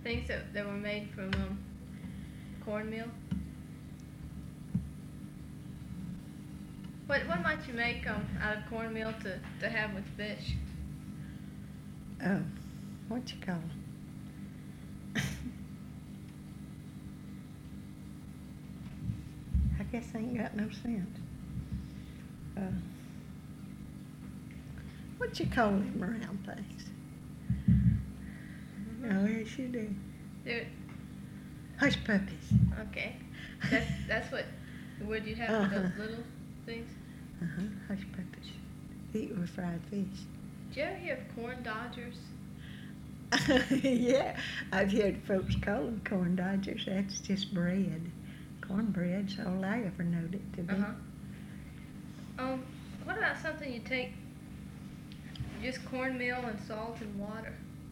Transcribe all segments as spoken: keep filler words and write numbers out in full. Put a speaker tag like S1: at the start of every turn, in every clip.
S1: things that, that were made from um, cornmeal? What what might you make um, out of cornmeal to, to have with fish?
S2: Oh, what you call it? I guess I ain't got no sense. Uh, what you call them round things?
S1: Mm-hmm.
S2: Oh, yes, you do.
S1: They're,
S2: Hush puppies.
S1: okay. That's that's what would you have
S2: Uh-huh.
S1: with those little things?
S2: Uh-huh, hush puppies. Eat with fried fish.
S1: Did you ever hear of corn dodgers?
S2: Yeah, I've heard folks call them corn dodgers. That's just bread. Cornbread's all I ever knowed it to be.
S1: Uh-huh. Um, what about something you take just cornmeal and salt and water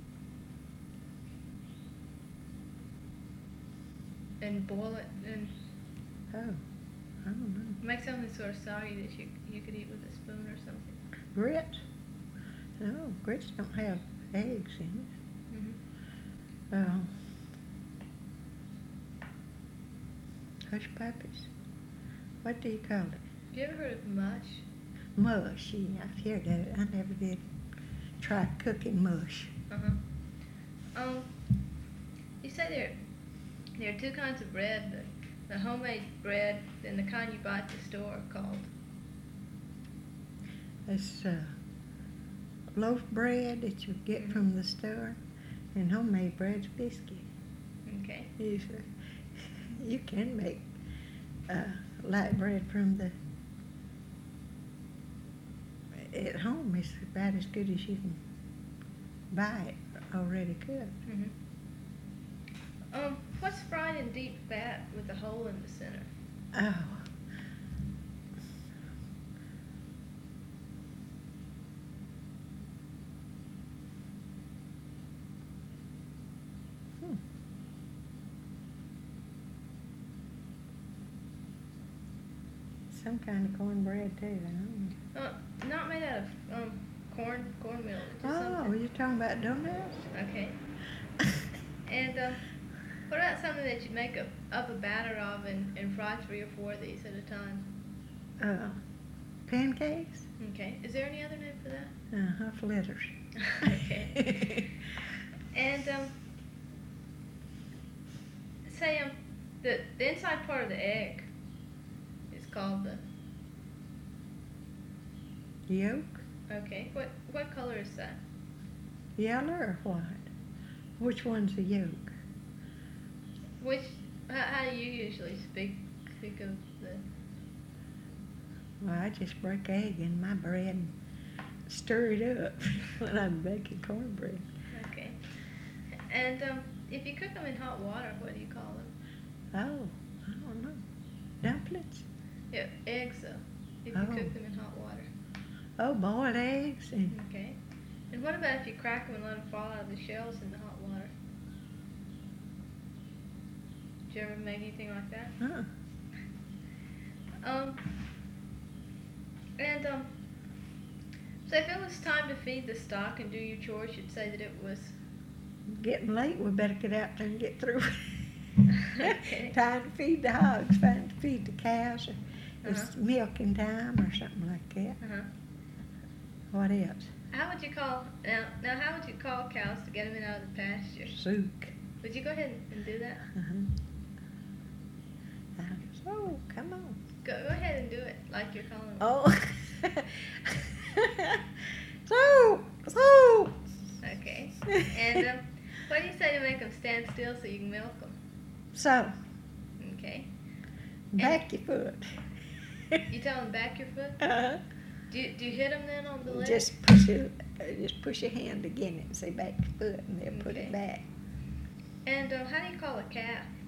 S1: and boil it and
S2: Oh, I don't know.
S1: make something sort of soggy that you you could eat with a spoon or something?
S2: Grits? No, grits don't have eggs in
S1: Mm-hmm.
S2: it. Oh. Hush puppies. What do you call it?
S1: Have you ever heard of mush?
S2: Mush. Yeah, I've heard of it. I never did try cooking mush.
S1: Uh-huh. Um, you say there there are two kinds of bread, the, the homemade bread and the kind you buy at the store called.
S2: It's uh, loaf bread that you get from the store, and homemade bread's biscuit.
S1: Okay.
S2: You, you can make uh, light bread from the at home. It's about as good as you can buy it already cooked.
S1: Mm-hmm. Um, what's fried in deep fat with a hole in the center?
S2: Oh. Hmm. Some kind of cornbread too, I don't know.
S1: Uh, not made out of um corn cornmeal. Just
S2: Oh,
S1: something.
S2: you're talking about donuts?
S1: Okay. And um, what about something that you make a, up a batter of and, and fry three or four of these at a time?
S2: Uh, pancakes?
S1: Okay. Is there any other name for that?
S2: Uh-huh, flitters.
S1: Okay. And um, say um, the the inside part of the egg is called the.
S2: Yolk?
S1: Okay. What what color is that?
S2: Yellow or white? Which one's the yolk?
S1: Which how, how do you usually speak speak of the?
S2: Well, I just break egg in my bread and stir it up when I'm baking cornbread.
S1: Okay. And um, if you cook them in hot water, what do you call them?
S2: Oh, I don't know. Dumplings?
S1: Yeah, eggs though. If you
S2: Oh.
S1: cook them in hot water.
S2: Oh, boiled eggs and
S1: Okay. And what about if you crack them and let them fall out of the shells in the hot water? Did you ever make anything like that?
S2: huh.
S1: Um. And um. So if it was time to feed the stock and do your chores, you'd say that it was.
S2: Getting late, we better get out there and get through.
S1: Okay.
S2: Time to feed the hogs, time to feed the cows. Or it's
S1: Uh-huh.
S2: milking time or something like that.
S1: Uh huh.
S2: What else?
S1: How would you call now? Now, how would you call cows to get them in out of the pasture?
S2: Zook.
S1: Would you go ahead and do that?
S2: Uh-huh. I guess, oh, come on.
S1: Go, go ahead and do it like you're calling them.
S2: Oh. so, so.
S1: Okay. And um, what do you say to make them stand still so you can milk them?
S2: So,
S1: Okay.
S2: back your foot.
S1: You tell them back your foot.
S2: Uh,
S1: Do you, do you hit them then on the leg?
S2: just push it, uh, just push your hand again and say back your foot, and they'll put
S1: Okay.
S2: it back.
S1: And um, how do you call a calf?